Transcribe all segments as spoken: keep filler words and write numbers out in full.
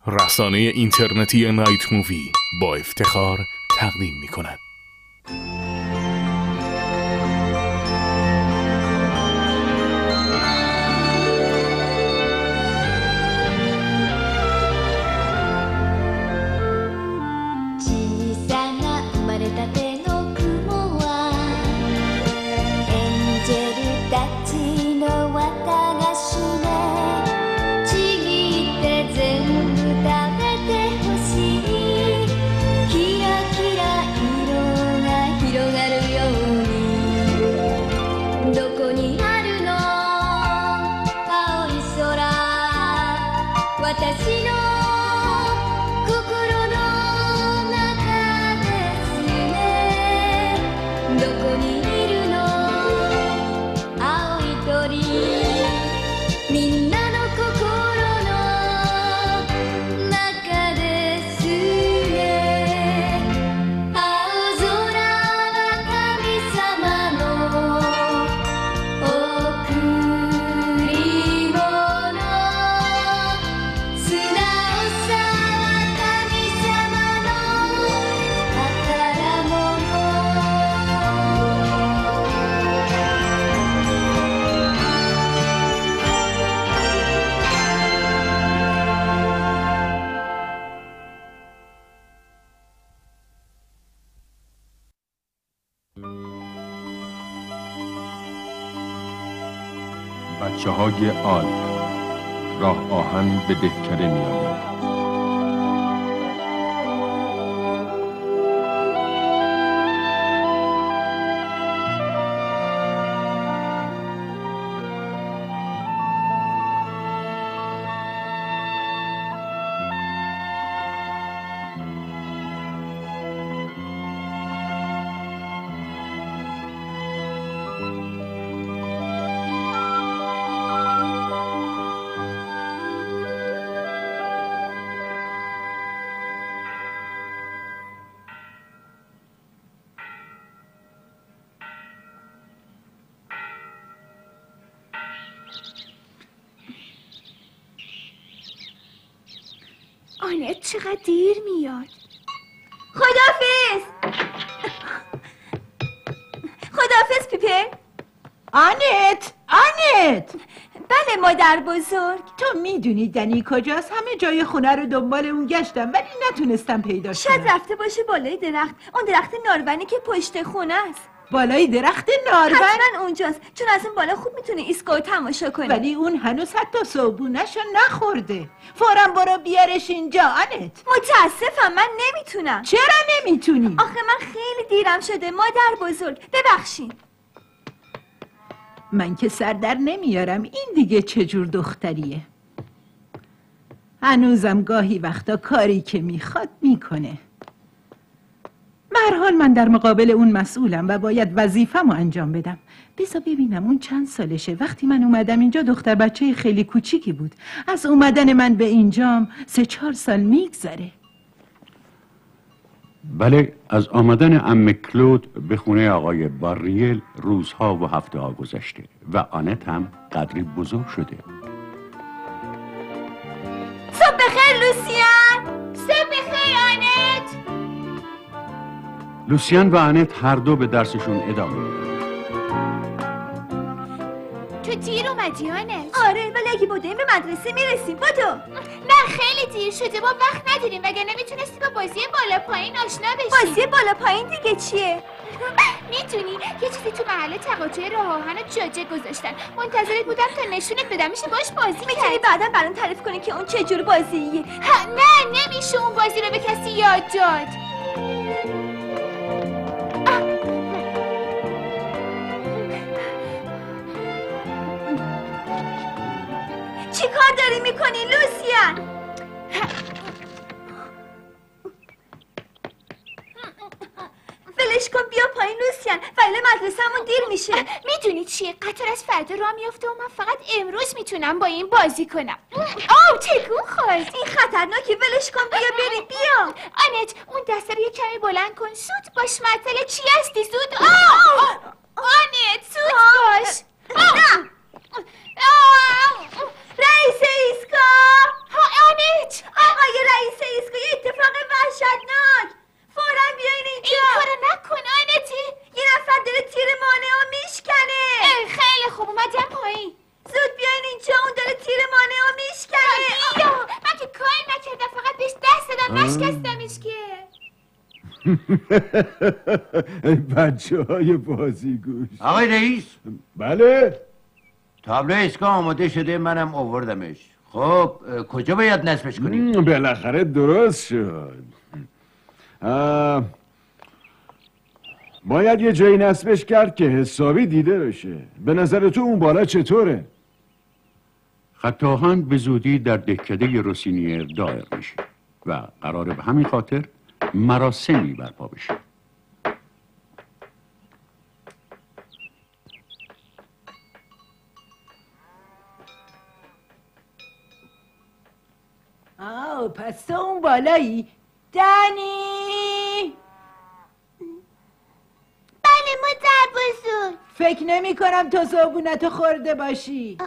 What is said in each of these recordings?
رسانه اینترنتی نایت مووی با افتخار تقدیم می کند. بچه های آلپ راه آهن به دهکده می آید. آنت چقدر دیر میاد. خداحافظ. خداحافظ پیپر. آنت آنت بله مادر بزرگ. تو میدونی دنی کجاست؟ همه جای خونه رو دنبال اون گشتم ولی نتونستم پیداش کنم. شاید رفته باشه بالای درخت. اون درخت نارونی که پشت خونه است. بالای درخت نارون؟ حتما اونجاست چون از اون بالا خوب میتونه ایستگاه تماشا کنه. ولی اون هنوز حتی صبحونه‌شو نخورده. فوراً برو بیارش اینجا آنت. متاسفم من نمیتونم. چرا نمیتونی؟ آخه من خیلی دیرم شده مادر بزرگ. ببخشید. من که سر در نمیارم این دیگه چجور دختریه. هنوزم گاهی وقتا کاری که میخواد میکنه. به هر حال من در مقابل اون مسئولم و باید وظیفه‌مو انجام بدم. بذار ببینم اون چند سالشه. وقتی من اومدم اینجا دختر بچه خیلی کوچیکی بود. از اومدن من به اینجام سه چهار سال میگذره. بله، از آمدن عمه کلود به خونه آقای باریل روزها و هفته ها گذشته و آنت هم قدری بزرگ شده. صبح بخیر لوسیان. صبح بخیر آنت. لوسیان و آنت هر دو به درسشون ادامه میدن. تو دیر اومدی آنت؟ آره ولی اگه بودیم به مدرسه میرسیم. بدو. نه خیلی دیر شده ما وقت نداریم وگرنه میتونستی با بازی بالا پایین آشنا بشی. بازی بالا پایین دیگه چیه؟ میتونی یه چیزی تو محل تقاطع راه آهن جاده گذاشتن. منتظرت بودم تا نشونت بدم میشه باش بازی کرد. میتونی بعدا برام تعریف کنی که اون چه جور بازیه؟ نه نمیشه اون بازی رو به کسی یاد داد. چی کار داری میکنی لوسیان؟ ولش کن بیا پایین لوسیان ولی مدرسه‌مون دیر میشه. میدونی چیه؟ قطار از فردا راه میفته و من فقط امروز میتونم با این بازی کنم. آو تکون خورد. این خطرناکه ولش کن بیا بریم بیا. آنت اون دسته رو یه کمی بلند کن. زود باش معطل چی هستی زود. آه آنت زود باش. نه رئیس ایستگاه. ها آنت. آقای من نشکستمش که. بچه های بازیگوش. آقای رئیس، بله؟ تابلو اسکا آماده شده، منم آوردمش. خب کجا باید نصبش کنیم؟ بالاخره درست شد. آه، باید یه جایی نصبش کرد که حسابی دیده بشه. به نظر تو اون بالا چطوره؟ خط آهن به زودی در دهکده روسینیر دایر میشه و قراره به همین خاطر مراسمی برپا بشه. آه پس تو اون بالایی؟ دنی! بله مادر بزرگ. فکر نمی کنم تو صابونتو خورده باشی.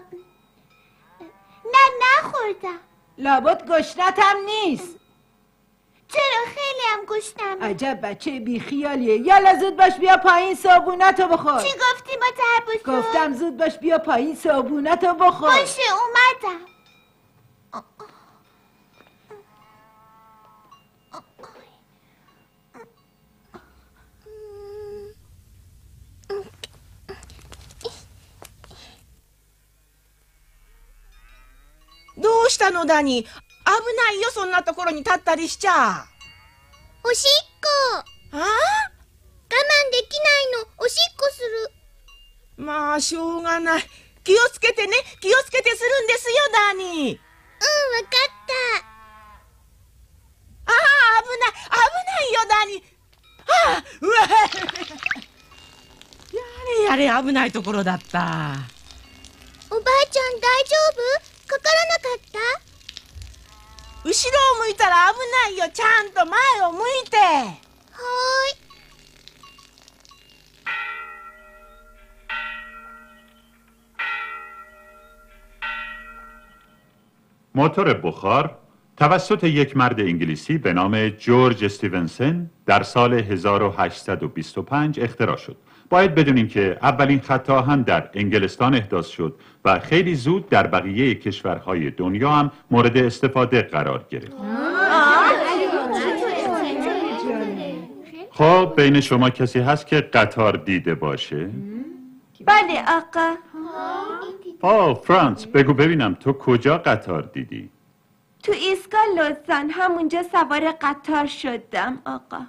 نه نخوردم. لابد گشنتم نیست. چرا خیلی هم گشنمه. عجب بچه بیخیالیه. یالا زود باش بیا پایین صابونتو بخور. چی گفتی مادر بزرگ؟ گفتم زود باش بیا پایین صابونتو بخور. باشه اومدم. どうしたのダニー、危ないよそんなところに立ったりしちゃ。 おしっこ。 ああ、 我慢できないの。おしっこする。 まあしょうがない。気をつけてね、気をつけてするんですよダニー。 うん、わかった。 ああ、危ない危ないよダニー。ああ、うわやれやれ、危ないところだった。 おばあちゃん大丈夫？かからなかった？ 後ろを向いたら危ないよ。ちゃんと前を向いて。はーい。 موتور بخار توسط یک مرد انگلیسی به نام جورج استیونسن در سال هزار و هشتصد و بیست و پنج اختراع شد. باید بدونیم که اولین خط آهن در انگلستان احداث شد و خیلی زود در بقیه کشورهای دنیا هم مورد استفاده قرار گرفت. خب بین شما کسی هست که قطار دیده باشه؟ بله آقا. آه فرانس، بگو ببینم تو کجا قطار دیدی؟ تو ایستگاه لوزان همونجا سوار قطار شدم آقا.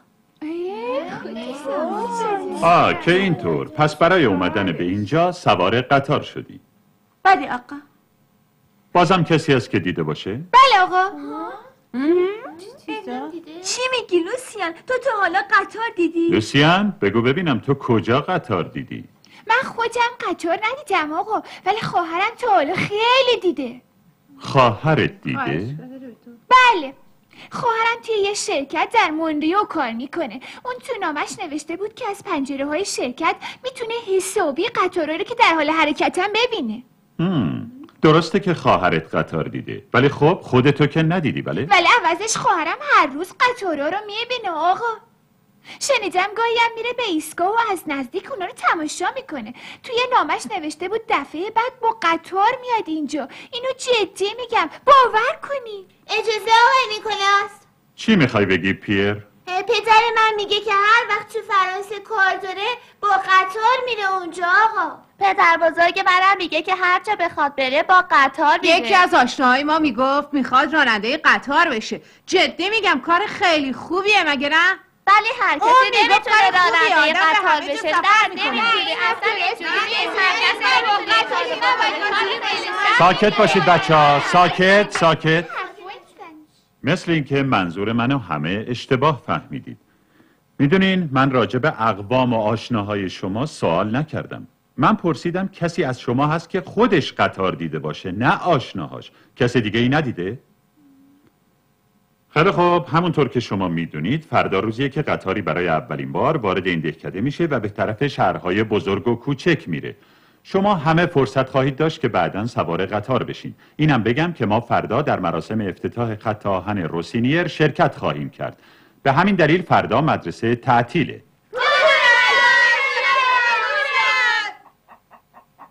آه که اینطور، پس برای اومدن به اینجا سوار قطار شدی؟ بله آقا. بازم کسی هست که دیده باشه؟ بله آقا. چی میگی لوسیان؟ تو تا حالا قطار دیدی؟ لوسیان بگو ببینم تو کجا قطار دیدی؟ من خودم قطار ندیدم آقا، ولی خواهرم تا حالا خیلی دیده. خواهرت دیده؟ بله، خواهرم توی یه شرکت در مونریو کار میکنه. اون تو نامش نوشته بود که از پنجره های شرکت میتونه حسابی قطارا رو که در حال حرکتن ببینه. هم. درسته که خواهرت قطار دیده، ولی خب خودتو که ندیدی بله؟ ولی عوضش خواهرم هر روز قطارا رو میبینه آقا. شنیدم گاهی هم میره به ایستگاه و از نزدیک اونا رو تماشا میکنه. توی نامش نوشته بود دفعه بعد با قطار میاد اینجا. اینو جدی میگم، باور کنی. اجازه آقای نیکولاس. چی میخوای بگی پیر؟ پدر من میگه که هر وقت تو فرانسه کار داره با قطار میره اونجا آقا. پدر بزرگ منم میگه که هر جا بخواد بره با قطار میره. یکی از آشناهای ما میگفت میخواد راننده قطار بشه. جدی میگم کار خیلی خوبیه مگه نه؟ ولی هر کسی نمیتونه راننده قطار بشه. در نمیتونی ساکت باشید بچه ها، ساکت ساکت. مثل اینکه منظور منو همه اشتباه فهمیدید. میدونین من راجع به اقوام و آشناهای شما سوال نکردم. من پرسیدم کسی از شما هست که خودش قطار دیده باشه، نه آشناهاش. کسی دیگه ای ندیده؟ خیلی خوب، همونطور که شما میدونید فردا روزیه که قطاری برای اولین بار وارد این دهکده میشه و به طرف شهرهای بزرگ و کوچک میره. شما همه فرصت خواهید داشت که بعداً سوار قطار بشین. اینم بگم که ما فردا در مراسم افتتاح خط آهن روسینیر شرکت خواهیم کرد. به همین دلیل فردا مدرسه تعطیله.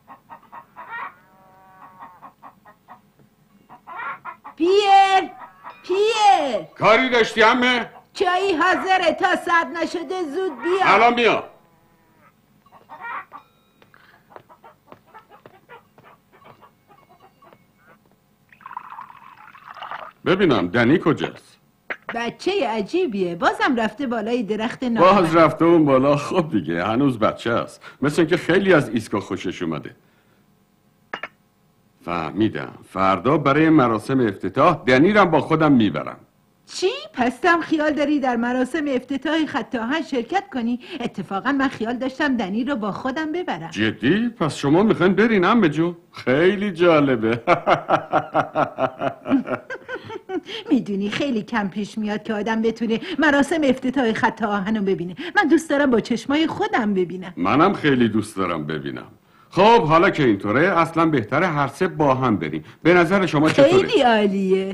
پیر پیر کاری داشتی همه؟ چایی حاضره، تا ساعت نشده زود بیا. الان بیا. ببینم دنی کجاست؟ بچه عجیبیه، بازم رفته بالای درخت نارنج. باز رفته اون بالا. خب دیگه هنوز بچه است، مثل اینکه خیلی از ایستگاه خوشش اومده. فهمیدم فردا برای مراسم افتتاح دنی رم با خودم میبرم. چی؟ پس هم خیال داری در مراسم افتتاح خط آهن شرکت کنی؟ اتفاقا من خیال داشتم دنی رو با خودم ببرم. جدی؟ پس شما میخواین برین عمه جون؟ خیلی جالبه. میدونی خیلی کم پیش میاد که آدم بتونه مراسم افتتاح خط آهن رو ببینه. من دوست دارم با چشمای خودم ببینم. منم خیلی دوست دارم ببینم. خب حالا که اینطوره اصلا بهتره هر سه با هم بریم. به نظر شما چطوره؟ خیلی عالیه.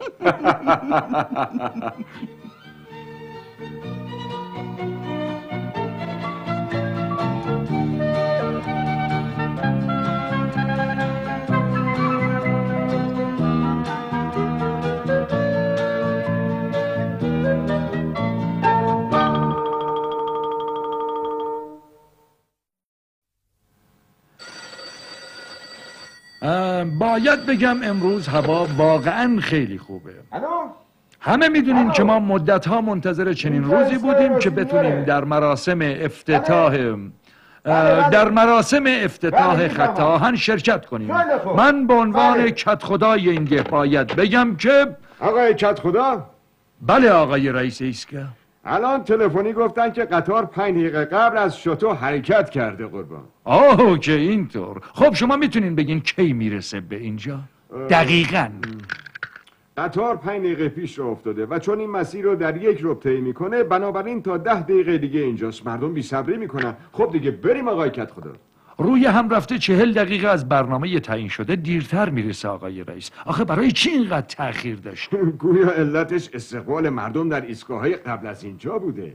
باید بگم امروز هوا واقعا خیلی خوبه. همه میدونین که ما مدت ها منتظر چنین روزی بودیم که بتونیم در مراسم افتتاح در مراسم افتتاح خط آهن شرکت کنیم. من به عنوان کت خدای این ده باید بگم که آقای کت خدا؟ بله آقای رئیس ایستگاه. الان تلفنی گفتن که قطار پنج دقیقه قبل از شتو حرکت کرده قربان. آه که اینطور. خب شما میتونین بگین کی میرسه به اینجا؟ دقیقاً قطار پنج دقیقه پیش رو افتاده و چون این مسیر رو در یک ربع طی میکنه بنابراین تا ده دقیقه دیگه اینجاست. مردم بی‌صبری میکنن. خب دیگه بریم آقای کت خدا. روی هم رفته چهل دقیقه از برنامه تعیین شده دیرتر میرسه آقای رئیس. آخه برای چی اینقدر تأخیر داشت؟ گویا علتش استقبال مردم در ایستگاه‌های قبل از اینجا بوده.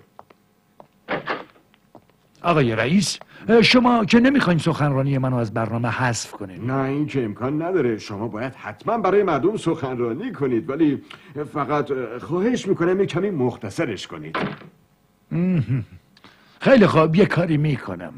آقای رئیس شما که نمیخواین سخنرانی منو از برنامه حذف کنین. نه این که امکان نداره. شما باید حتما برای مردم سخنرانی کنید ولی فقط خواهش میکنم یک کمی مختصرش کنید. خیلی خوب یه کاری میکنم.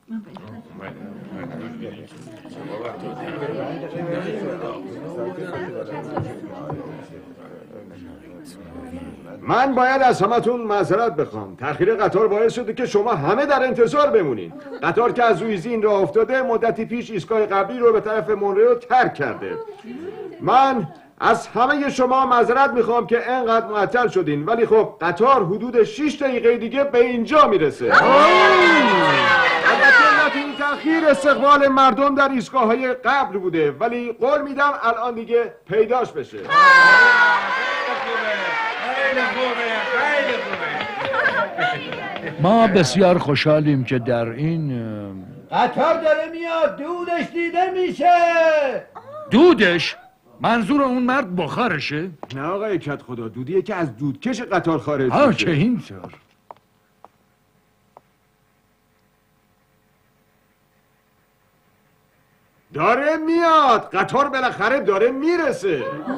من باید از همتون معذرت بخوام. تأخیر قطار باعث شده که شما همه در انتظار بمونین. قطار که از روی زین راه افتاده مدتی پیش ایستگاه قبلی رو به طرف مونرو ترک کرده. من از همه شما معذرت میخوام که انقدر معطل شدین ولی خب قطار حدود شش دقیقه دیگه به اینجا میرسه. البته این تأخیر استقبال مردم در ایستگاه‌های قبل بوده ولی قول میدم الان دیگه پیداش بشه. ما بسیار خوشحالیم که در این قطار داره میاد. دودش دیده میشه. دودش؟ منظور اون مرد بخارشه؟ نه آقای کت خدا، دودیه که از دودکش قطار خارج میشه. آه که اینطور. داره میاد. قطار بالاخره داره میرسه.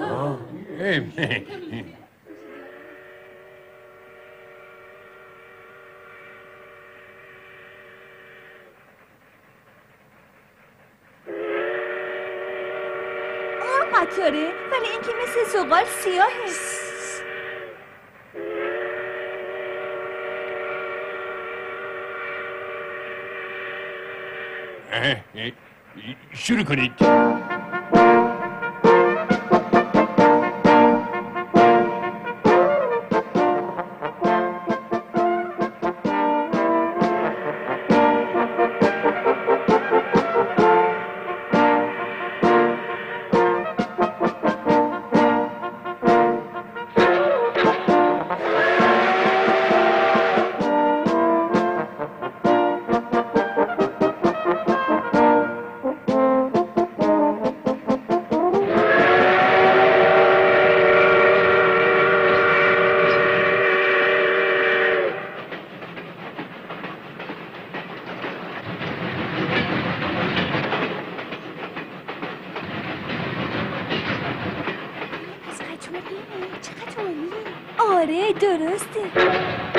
قطاره ولی این که مثل زغال سیاهه. شروع کنید. چطوریه؟ چقدر عالیه. آره درسته.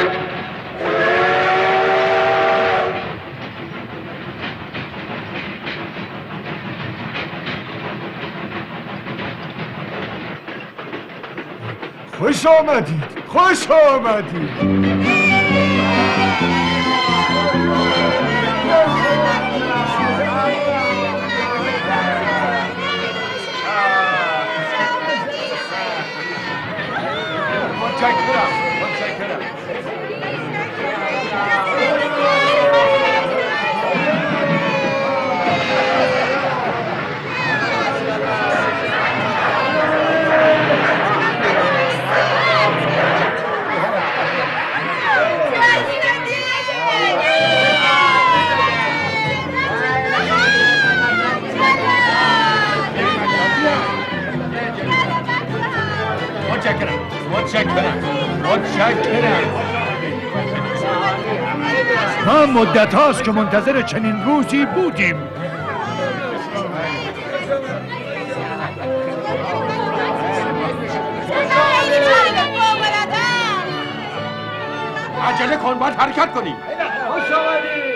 خوش آمدید خوش آمدید. متشکرم متشکرم. متشکرم متشکرم متشکرم. ما مدت هاست که منتظر چنین روزی بودیم. عجله کن باید حرکت کنی. خوش آمدید.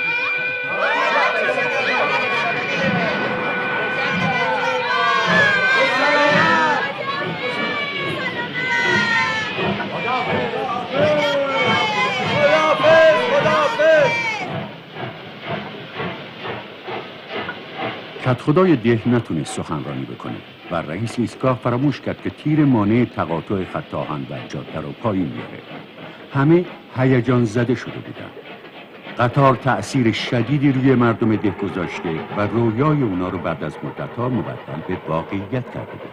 کدخدای ده نتونست سخنرانی بکنه و رئیس ایستگاه فراموش کرد که تیر مانع تقاطع خط آهن و جاده رو پایین بیاره. همه هیجان زده شده بودن. قطار تأثیر شدیدی روی مردم ده گذاشته و رویای اونا رو بعد از مدت‌ها مبدل به واقعیت کرده بود.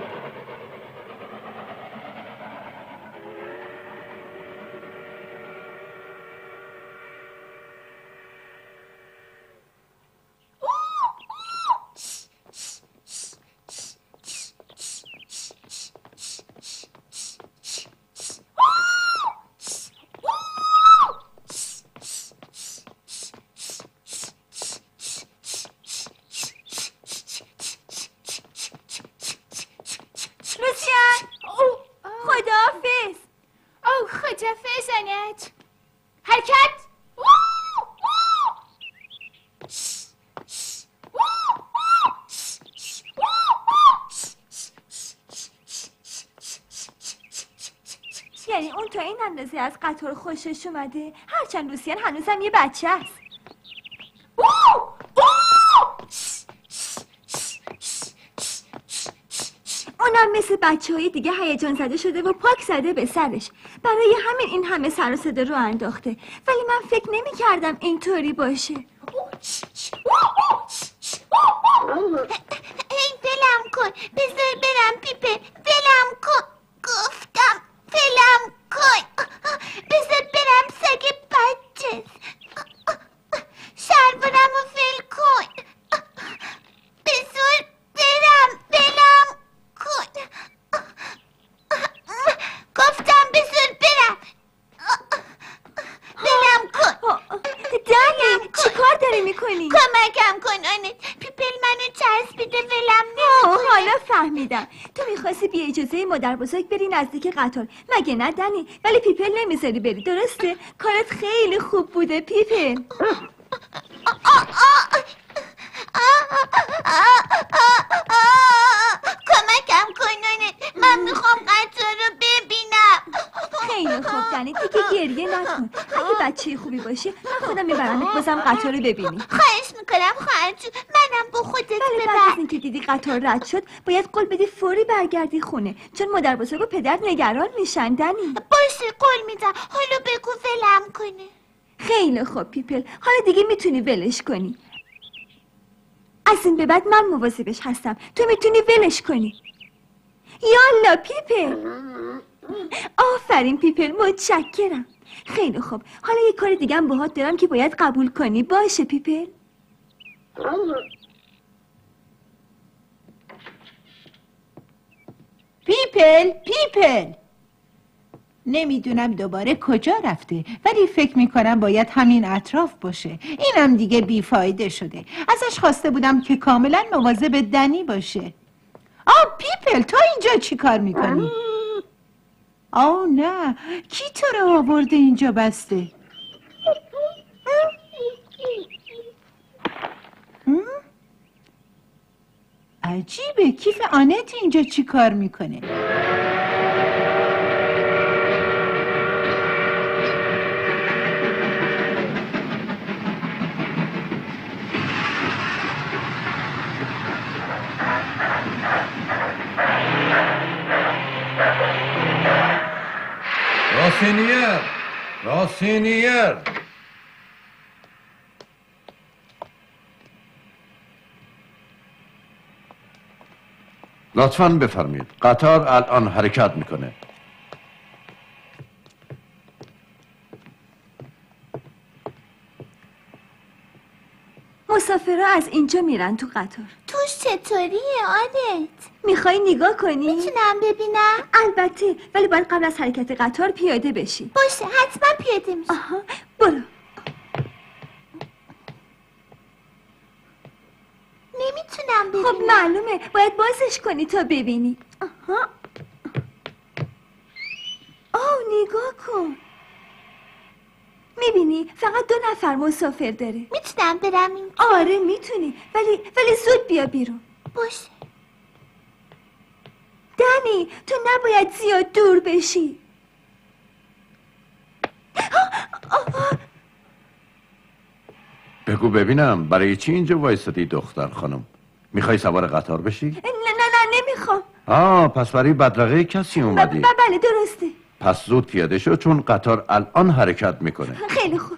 یعنی اون تا این اندازه از قطار خوشش اومده، هرچند لوسیان هنوزم یه بچه است. اونم مثل بچه های دیگه هیجان زده شده و پاک زده به سرش. برای همین این همه سر و صدا رو انداخته، ولی من فکر نمی کردم اینطوری باشه. ای ولم کن، بذار برم پیپه، ولم کن، گفتم ولم کن، بذار برم سگ بچه، شلوارم رو ول کن، بذار برم، ولم کن، گفتم بذار برم، ولم کن. دانی چی کار داری میکنی؟ کمکم کن آنت، پیپل منو چسبیده ولم نمیکنه. حالا فهمیدم تو میخواستی بی اجازه مادر بزرگ بری نزدیک قطار، مگه نه دنی؟ ولی پیپل نمیذاری بری، درسته؟ کارت خیلی خوب بوده پیپل. کمکم کن آنت، من میخوام قطار رو ببینم. خیلی خوب دنی، دیگه گریه نکن. اگه بچه خوبی باشی من خودم میبرمت بازم قطار رو ببینی. خواهش میکنم خواهر جون، منم با خودت ببر. بعد از اینکه دیدی قطار رد شد باید قول بدی فوری برگردی خونه، چون مادر بزرگ و پدر نگران میشن دنی. باشه قول میدم، حالا بگو ولم کنه. خیلی خوب پیپل، حالا دیگه میتونی ولش کنی. از این به بعد من مواظبش هستم، تو میتونی ولش کنی. یالا پیپل. آفرین پیپل، متشکرم. خیلی خوب، حالا یه کار دیگه هم باهات دارم که باید قبول کنی. باشه پیپل؟ پیپل پیپل نمیدونم دوباره کجا رفته، ولی فکر میکنم باید همین اطراف باشه. اینم دیگه بیفایده شده. ازش خواسته بودم که کاملا مواظب دنی باشه. آه پیپل، تو اینجا چی کار میکنی؟ آه نه، کی تو رو آورده اینجا بسته؟ عجیبه، کیف آنت اینجا چی کار میکنه؟ راسینیر راسینیر لطفاً بفرمید. قطار الان حرکت میکنه. مسافرها از اینجا میرن تو قطار. توش چطوریه آنت؟ میخوای نگاه کنی؟ میتونم ببینم؟ البته، ولی باید قبل از حرکت قطار پیاده بشی. باشه، حتما پیاده میشم. آها، برو. نمیتونم ببینم. خب معلومه، باید بازش کنی تا ببینی. آها. آه نگاه کن. میبینی فقط دو نفر مسافر داره. میتونم برم این؟ آره میتونی، ولی ولی زود بیا بیرون. باشه. دنی، تو نباید زیاد دور بشی. بگو ببینم برای چی اینجا وایسادی دختر خانم؟ میخوای سوار قطار بشی؟ نه نه نه نمیخوام. آه پس برای بدرقه کسی اومدی؟ ب- بله درسته. پس زود پیاده شو چون قطار الان حرکت میکنه. خیلی خوب.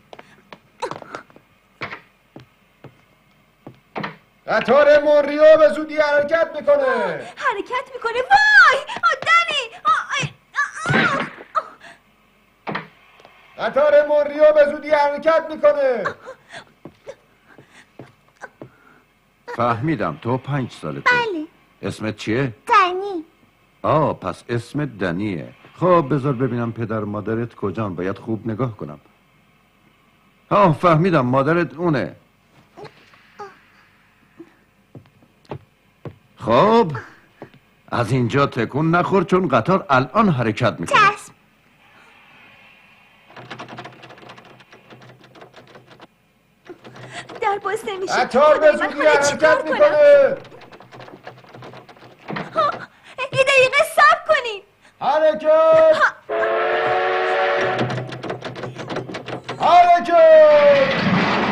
قطار مونریو به زودی حرکت میکنه. حرکت میکنه. وای آه دنی آه آه آه. قطار مونریو به زودی حرکت میکنه. فهمیدم تو پنج سالته. بله. اسمت چیه؟ دنی. آه پس اسمت دنیه. خب بذار ببینم پدر مادرت کجان، باید خوب نگاه کنم. آه فهمیدم مادرت اونه. خب از اینجا تکون نخور چون قطار الان حرکت میکنه. چشم. در باز نمیشه. قطار به زودی حرکت میکنه. یه دقیقه صبر کنین. حرکت حرکت.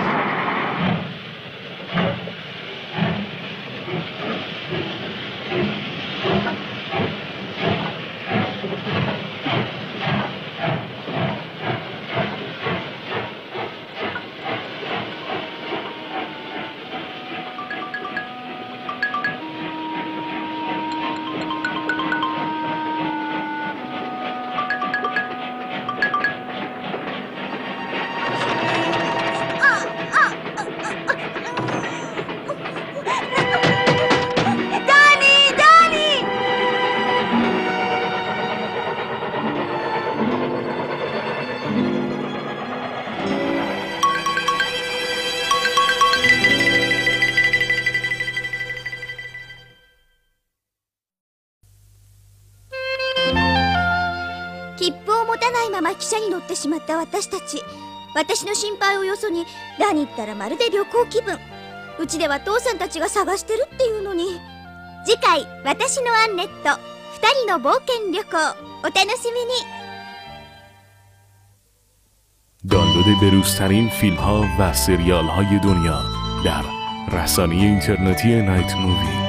車に乗ってしまった私たち。私の心配をよそにダニったらまるで旅行気分。うちでは父さんたちが探してるっていうのに。次回私のアンネット二人の冒険旅行お楽しみに。 دانلود بروزترین فیلم ها و سریال های دنیا در رسانه اینترنتی نایت مووی.